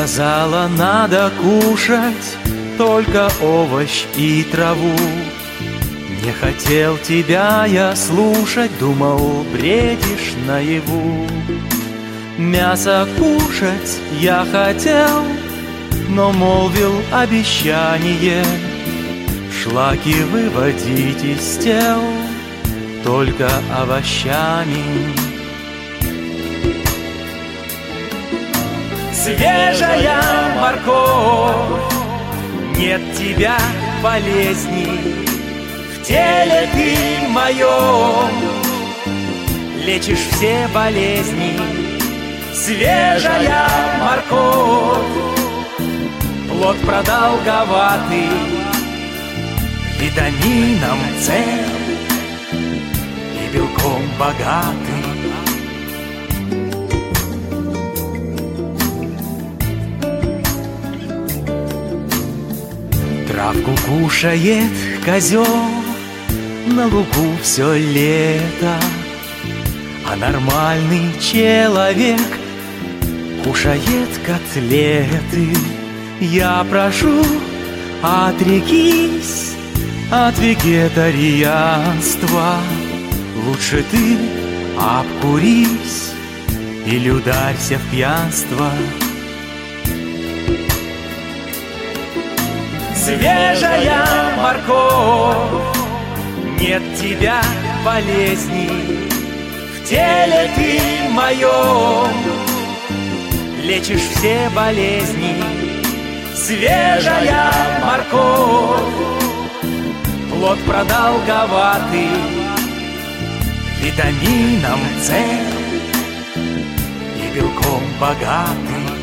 Сказала, надо кушать только овощ и траву. Не хотел тебя я слушать, думал, бредишь наяву. Мясо кушать я хотел, но молвил обещание шлаки выводить из тел только овощами. Свежая морковь, нет тебя болезней, в теле ты моем лечишь все болезни. Свежая морковь, плод продолговатый, витамином С и белком богатый. Травку кушает козел на лугу все лето, а нормальный человек кушает котлеты. Я прошу, отрекись от вегетарианства, лучше ты обкурись или ударься в пьянство. Свежая морковь, нет тебя болезней, в теле ты моем лечишь все болезни. Свежая морковь, плод продолговатый, витамином С и белком богатый.